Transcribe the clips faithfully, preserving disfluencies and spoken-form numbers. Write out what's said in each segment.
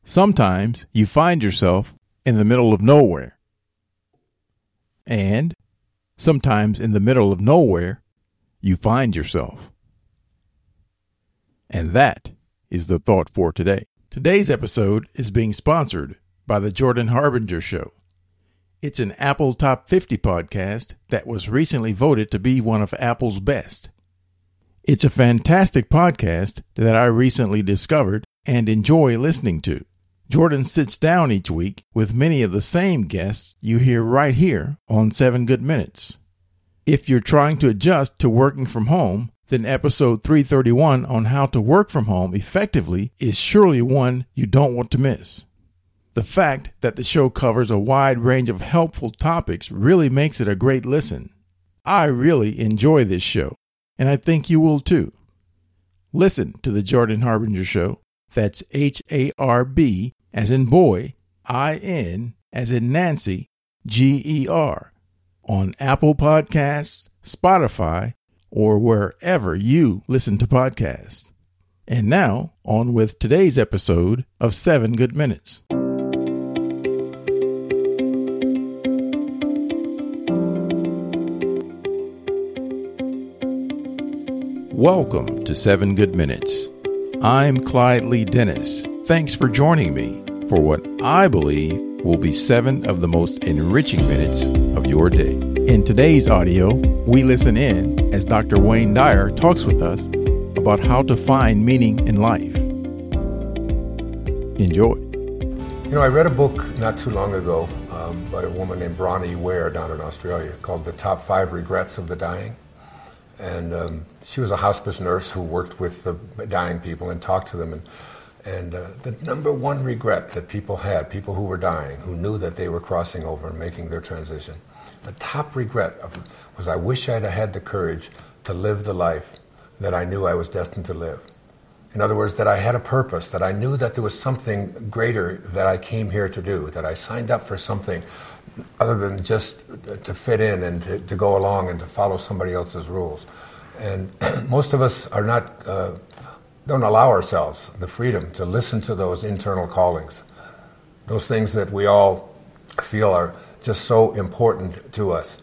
Sometimes you find yourself in the middle of nowhere. And sometimes in the middle of nowhere, you find yourself. And that is the thought for today. Today's episode is being sponsored by the Jordan Harbinger Show. It's an Apple Top fifty podcast that was recently voted to be one of Apple's best. It's a fantastic podcast that I recently discovered and enjoy listening to. Jordan sits down each week with many of the same guests you hear right here on seven Good Minutes. If you're trying to adjust to working from home, then episode three thirty-one on how to work from home effectively is surely one you don't want to miss. The fact that the show covers a wide range of helpful topics really makes it a great listen. I really enjoy this show, and I think you will too. Listen to the Jordan Harbinger Show. That's H A R B as in boy, I N as in Nancy, G E R, on Apple Podcasts, Spotify, or wherever you listen to podcasts. And now, on with today's episode of seven Good Minutes. Welcome to seven Good Minutes. I'm Clyde Lee Dennis. Thanks for joining me for what I believe will be seven of the most enriching minutes of your day. In today's audio, we listen in as Doctor Wayne Dyer talks with us about how to find meaning in life. Enjoy. You know, I read a book not too long ago um, by a woman named Bronnie Ware down in Australia called The Top Five Regrets of the Dying. And um, she was a hospice nurse who worked with the dying people and talked to them. And, and uh, the number one regret that people had, people who were dying, who knew that they were crossing over and making their transition, the top regret of, was I wish I'd have had the courage to live the life that I knew I was destined to live. In other words, that I had a purpose, that I knew that there was something greater that I came here to do, that I signed up for something other than just to fit in and to, to go along and to follow somebody else's rules. And most of us are not, uh, don't allow ourselves the freedom to listen to those internal callings, those things that we all feel are just so important to us.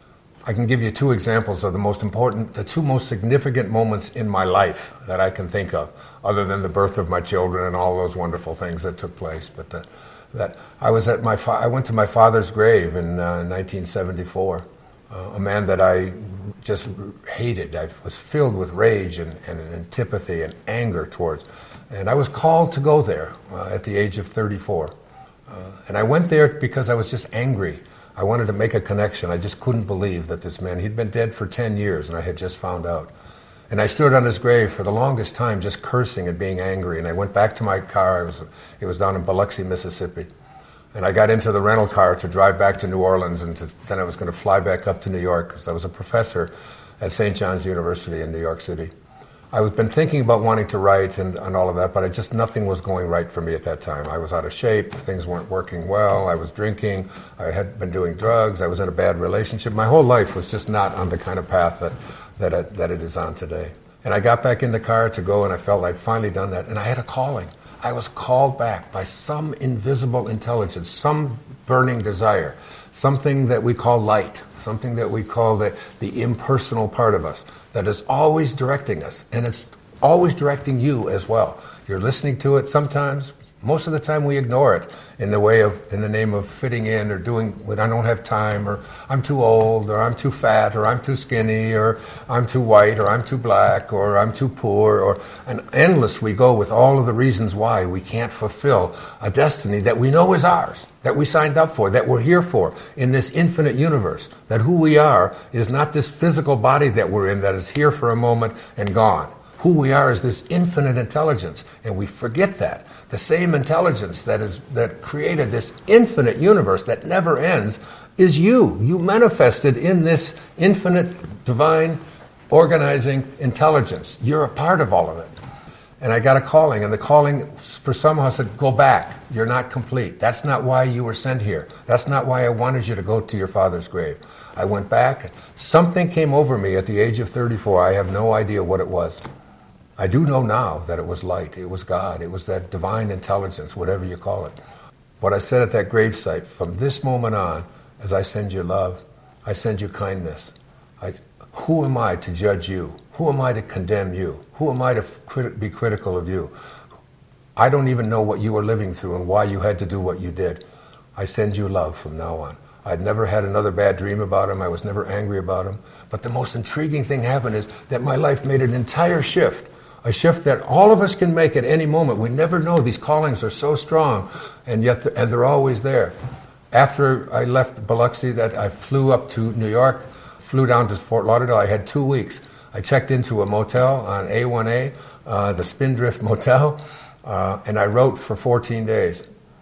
I can give you two examples of the most important, the two most significant moments in my life that I can think of, other than the birth of my children and all those wonderful things that took place. But the, that I was at my, fa- I went to my father's grave in uh, nineteen seventy-four. Uh, a man that I just hated. I was filled with rage and, and antipathy and anger towards. And I was called to go there uh, at the age of thirty-four. Uh, and I went there because I was just angry. I wanted to make a connection. I just couldn't believe that this man, he'd been dead for ten years and I had just found out. And I stood on his grave for the longest time just cursing and being angry. And I went back to my car. It was, it was down in Biloxi, Mississippi. And I got into the rental car to drive back to New Orleans, and to, then I was going to fly back up to New York because I was a professor at Saint John's University in New York City. I was been thinking about wanting to write and, and all of that, but I just nothing was going right for me at that time. I was out of shape, things weren't working well, I was drinking, I had been doing drugs, I was in a bad relationship. My whole life was just not on the kind of path that, that, I, that it is on today. And I got back in the car to go, and I felt I'd finally done that, and I had a calling. I was called back by some invisible intelligence, some burning desire, something that we call light, something that we call the, the impersonal part of us that is always directing us, and it's always directing you as well. You're listening to it sometimes. Most of the time we ignore it in the way of, in the name of fitting in or doing when I don't have time, or I'm too old, or I'm too fat, or I'm too skinny, or I'm too white, or I'm too black, or I'm too poor, or and endless we go with all of the reasons why we can't fulfill a destiny that we know is ours, that we signed up for, that we're here for in this infinite universe, that who we are is not this physical body that we're in that is here for a moment and gone. Who we are is this infinite intelligence, and we forget that. The same intelligence that is that created this infinite universe that never ends is you. You manifested in this infinite, divine, organizing intelligence. You're a part of all of it. And I got a calling, and the calling for somehow said, go back. You're not complete. That's not why you were sent here. That's not why I wanted you to go to your father's grave. I went back. Something came over me at the age of thirty-four. I have no idea what it was. I do know now that it was light, it was God, it was that divine intelligence, whatever you call it. What I said at that gravesite, from this moment on, as I send you love, I send you kindness. I, who am I to judge you? Who am I to condemn you? Who am I to crit- be critical of you? I don't even know what you were living through and why you had to do what you did. I send you love from now on. I'd never had another bad dream about him. I was never angry about him. But the most intriguing thing happened is that my life made an entire shift, a shift that all of us can make at any moment. We never know. These callings are so strong, and yet th- and they're always there. After I left Biloxi, that I flew up to New York, flew down to Fort Lauderdale. I had two weeks. I checked into a motel on A one A, uh, the Spindrift Motel, uh, and I wrote for fourteen days.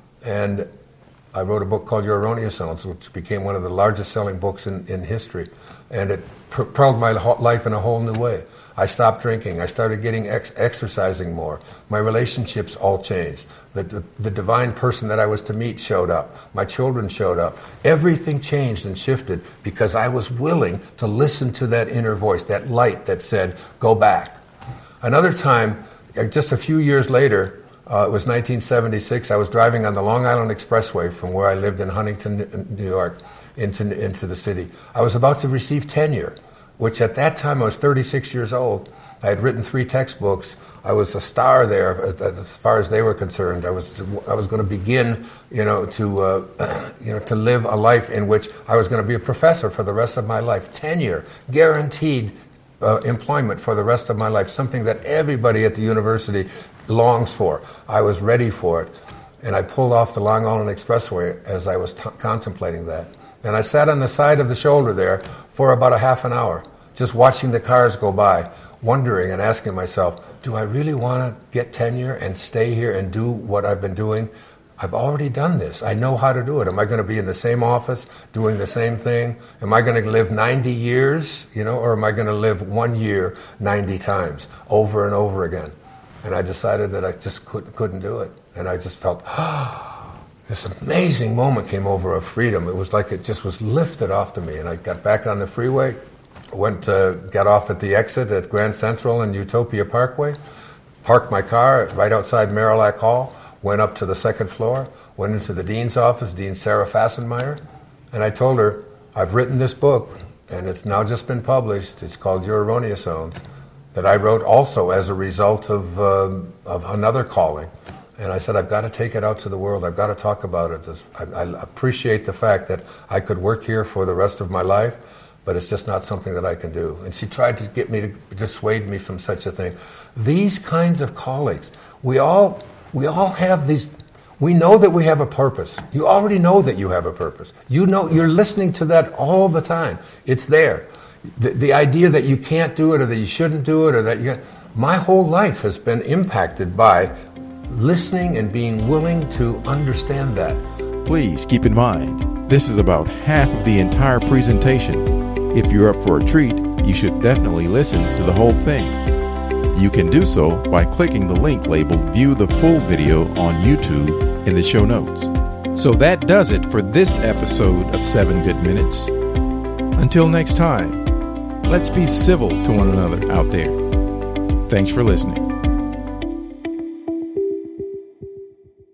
And I wrote a book called Your Erroneous Zones, which became one of the largest selling books in, in history. And it propelled my life in a whole new way. I stopped drinking. I started getting ex- exercising more. My relationships all changed. The, the, the divine person that I was to meet showed up. My children showed up. Everything changed and shifted because I was willing to listen to that inner voice, that light that said, go back. Another time, just a few years later, Uh, it was nineteen seventy-six. I was driving on the Long Island Expressway from where I lived in Huntington, New York, into into the city. I was about to receive tenure, which at that time I was thirty-six years old. I had written three textbooks. I was a star there as, as far as they were concerned. I was I was going to begin, you know, to uh, you know to live a life in which I was going to be a professor for the rest of my life. Tenure, guaranteed uh, employment for the rest of my life. Something that everybody at the university longs for. I was ready for it. And I pulled off the Long Island Expressway as I was t- contemplating that. And I sat on the side of the shoulder there for about a half an hour, just watching the cars go by, wondering and asking myself, do I really want to get tenure and stay here and do what I've been doing? I've already done this. I know how to do it. Am I going to be in the same office doing the same thing? Am I going to live ninety years, you know, or am I going to live one year ninety times over and over again? And I decided that I just couldn't, couldn't do it. And I just felt, ah, this amazing moment came over of freedom. It was like it just was lifted off to me. And I got back on the freeway, went to get off at the exit at Grand Central and Utopia Parkway, parked my car right outside Marillac Hall, went up to the second floor, went into the dean's office, Dean Sarah Fassenmeyer, and I told her, I've written this book, and it's now just been published. It's called Your Erroneous Zones, that I wrote also as a result of, um, of another calling. And I said, I've got to take it out to the world. I've got to talk about it. I, I appreciate the fact that I could work here for the rest of my life, but it's just not something that I can do. And she tried to get me to dissuade me from such a thing. These kinds of callings, we all, we all have these. We know that we have a purpose. You already know that you have a purpose. You know, you're listening to that all the time. It's there. The, the idea that you can't do it or that you shouldn't do it or that you... My whole life has been impacted by listening and being willing to understand that. Please keep in mind, this is about half of the entire presentation. If you're up for a treat, you should definitely listen to the whole thing. You can do so by clicking the link labeled View the Full Video on YouTube in the show notes. So that does it for this episode of Seven Good Minutes. Until next time, let's be civil to one another out there. Thanks for listening.